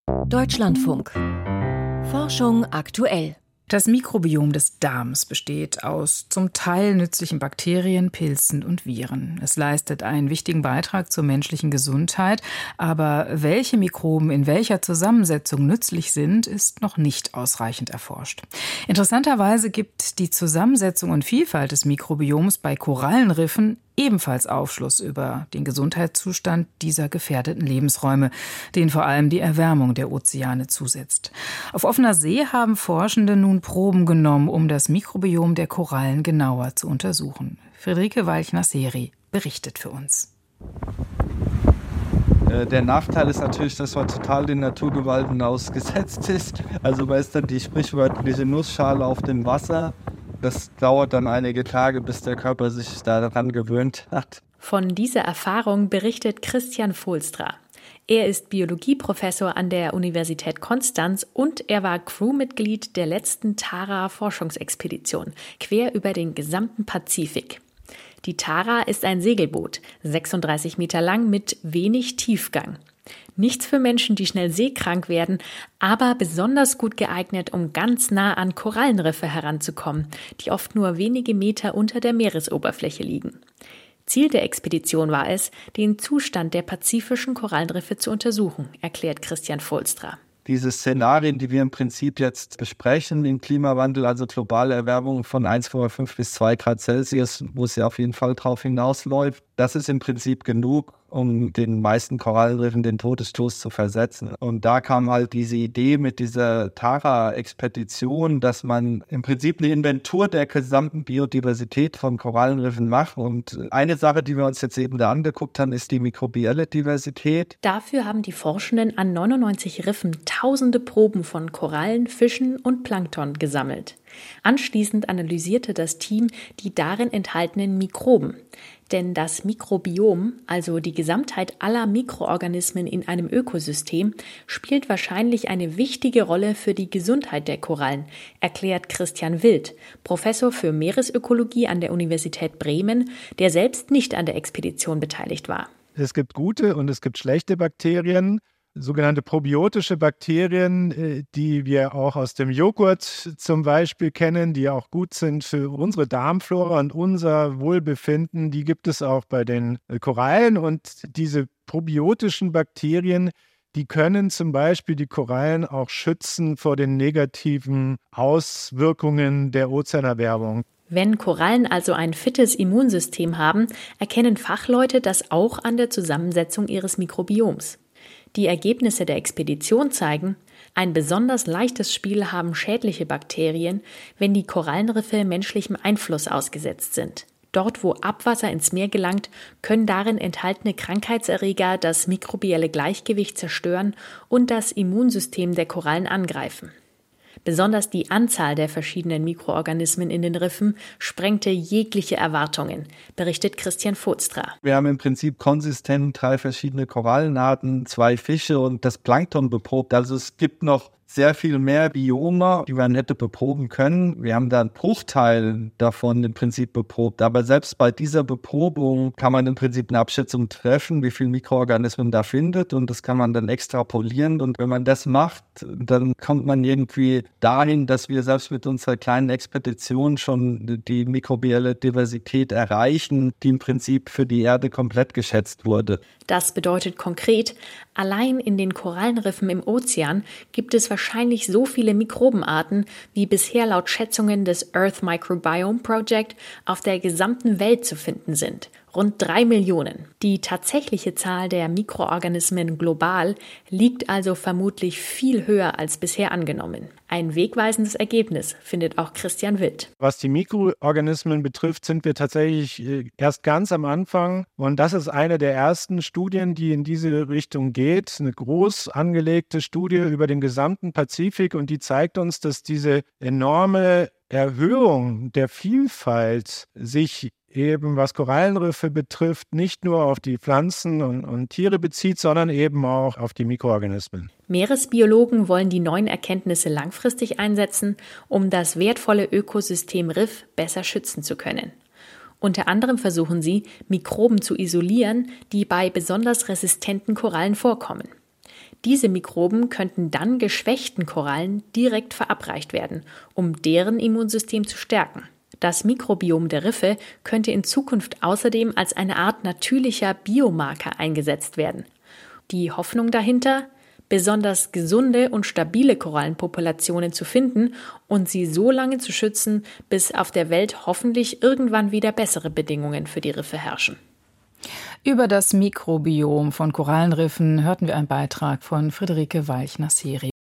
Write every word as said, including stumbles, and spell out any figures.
Deutschlandfunk. Forschung aktuell. Das Mikrobiom des Darms besteht aus zum Teil nützlichen Bakterien, Pilzen und Viren. Es leistet einen wichtigen Beitrag zur menschlichen Gesundheit, aber welche Mikroben in welcher Zusammensetzung nützlich sind, ist noch nicht ausreichend erforscht. Interessanterweise gibt die Zusammensetzung und Vielfalt des Mikrobioms bei Korallenriffen ebenfalls Aufschluss über den Gesundheitszustand dieser gefährdeten Lebensräume, denen vor allem die Erwärmung der Ozeane zusetzt. Auf offener See haben Forschende nun Proben genommen, um das Mikrobiom der Korallen genauer zu untersuchen. Friederike Walchner-Seri berichtet für uns. Der Nachteil ist natürlich, dass man total den Naturgewalten ausgesetzt ist. Also man ist dann die sprichwörtliche Nussschale auf dem Wasser. Das dauert dann einige Tage, bis der Körper sich daran gewöhnt hat. Von dieser Erfahrung berichtet Christian Foelstra. Er ist Biologieprofessor an der Universität Konstanz und er war Crewmitglied der letzten Tara-Forschungsexpedition, quer über den gesamten Pazifik. Die Tara ist ein Segelboot, sechsunddreißig Meter lang mit wenig Tiefgang. Nichts für Menschen, die schnell seekrank werden, aber besonders gut geeignet, um ganz nah an Korallenriffe heranzukommen, die oft nur wenige Meter unter der Meeresoberfläche liegen. Ziel der Expedition war es, den Zustand der pazifischen Korallenriffe zu untersuchen, erklärt Christian Foelstra. Diese Szenarien, die wir im Prinzip jetzt besprechen, den Klimawandel, also globale Erwärmung von eins Komma fünf bis zwei Grad Celsius, wo es ja auf jeden Fall drauf hinausläuft, das ist im Prinzip genug, um den meisten Korallenriffen den Todesstoß zu versetzen. Und da kam halt diese Idee mit dieser Tara-Expedition, dass man im Prinzip eine Inventur der gesamten Biodiversität von Korallenriffen macht. Und eine Sache, die wir uns jetzt eben da angeguckt haben, ist die mikrobielle Diversität. Dafür haben die Forschenden an neunundneunzig Riffen tausende Proben von Korallen, Fischen und Plankton gesammelt. Anschließend analysierte das Team die darin enthaltenen Mikroben. Denn das Mikrobiom, also die Gesamtheit aller Mikroorganismen in einem Ökosystem, spielt wahrscheinlich eine wichtige Rolle für die Gesundheit der Korallen, erklärt Christian Wild, Professor für Meeresökologie an der Universität Bremen, der selbst nicht an der Expedition beteiligt war. Es gibt gute und es gibt schlechte Bakterien. Sogenannte probiotische Bakterien, die wir auch aus dem Joghurt zum Beispiel kennen, die auch gut sind für unsere Darmflora und unser Wohlbefinden, die gibt es auch bei den Korallen. Und diese probiotischen Bakterien, die können zum Beispiel die Korallen auch schützen vor den negativen Auswirkungen der Ozeanerwärmung. Wenn Korallen also ein fittes Immunsystem haben, erkennen Fachleute das auch an der Zusammensetzung ihres Mikrobioms. Die Ergebnisse der Expedition zeigen, ein besonders leichtes Spiel haben schädliche Bakterien, wenn die Korallenriffe menschlichem Einfluss ausgesetzt sind. Dort, wo Abwasser ins Meer gelangt, können darin enthaltene Krankheitserreger das mikrobielle Gleichgewicht zerstören und das Immunsystem der Korallen angreifen. Besonders die Anzahl der verschiedenen Mikroorganismen in den Riffen sprengte jegliche Erwartungen, berichtet Christian Foelstra. Wir haben im Prinzip konsistent drei verschiedene Korallenarten, zwei Fische und das Plankton beprobt. Also es gibt noch sehr viel mehr Biome, die man hätte beproben können. Wir haben da einen Bruchteil davon im Prinzip beprobt. Aber selbst bei dieser Beprobung kann man im Prinzip eine Abschätzung treffen, wie viele Mikroorganismen da findet. Und das kann man dann extrapolieren. Und wenn man das macht, dann kommt man irgendwie dahin, dass wir selbst mit unserer kleinen Expedition schon die mikrobielle Diversität erreichen, die im Prinzip für die Erde komplett geschätzt wurde. Das bedeutet konkret, allein in den Korallenriffen im Ozean gibt es wahrscheinlich so viele Mikrobenarten, wie bisher laut Schätzungen des Earth Microbiome Project auf der gesamten Welt zu finden sind. Rund drei Millionen. Die tatsächliche Zahl der Mikroorganismen global liegt also vermutlich viel höher als bisher angenommen. Ein wegweisendes Ergebnis, findet auch Christian Wild. Was die Mikroorganismen betrifft, sind wir tatsächlich erst ganz am Anfang. Und das ist eine der ersten Studien, die in diese Richtung geht. Eine groß angelegte Studie über den gesamten Pazifik. Und die zeigt uns, dass diese enorme Erhöhung der Vielfalt sich eben, was Korallenriffe betrifft, nicht nur auf die Pflanzen und, und Tiere bezieht, sondern eben auch auf die Mikroorganismen. Meeresbiologen wollen die neuen Erkenntnisse langfristig einsetzen, um das wertvolle Ökosystem Riff besser schützen zu können. Unter anderem versuchen sie, Mikroben zu isolieren, die bei besonders resistenten Korallen vorkommen. Diese Mikroben könnten dann geschwächten Korallen direkt verabreicht werden, um deren Immunsystem zu stärken. Das Mikrobiom der Riffe könnte in Zukunft außerdem als eine Art natürlicher Biomarker eingesetzt werden. Die Hoffnung dahinter? Besonders gesunde und stabile Korallenpopulationen zu finden und sie so lange zu schützen, bis auf der Welt hoffentlich irgendwann wieder bessere Bedingungen für die Riffe herrschen. Über das Mikrobiom von Korallenriffen hörten wir einen Beitrag von Friederike Walch-Nasseri.